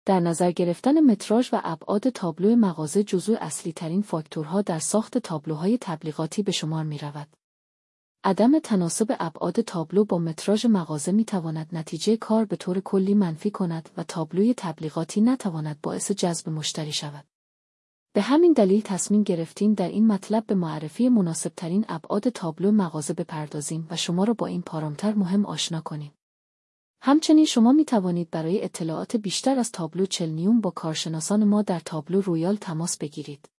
در نظر گرفتن متراژ و ابعاد تابلو مغازه جزو اصلی‌ترین فاکتورها در ساخت تابلوهای تبلیغاتی به شمار می‌رود. عدم تناسب ابعاد تابلو با متراژ مغازه می‌تواند نتیجه کار به طور کلی منفی کند و تابلوی تبلیغاتی نتواند باعث جذب مشتری شود. به همین دلیل تصمیم گرفتیم در این مطلب به معرفی مناسب‌ترین ابعاد تابلو مغازه بپردازیم و شما را با این پارامتر مهم آشنا کنیم. همچنین شما می توانید برای اطلاعات بیشتر از تابلو چلنیوم با کارشناسان ما در تابلو رویال تماس بگیرید.